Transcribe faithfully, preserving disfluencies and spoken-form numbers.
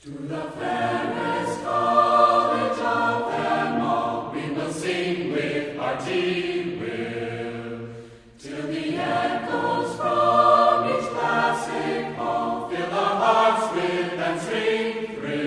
To the fairest college of them all, we will sing with hearty will, till the echoes from each classic hall fill our hearts with that sweet thrill.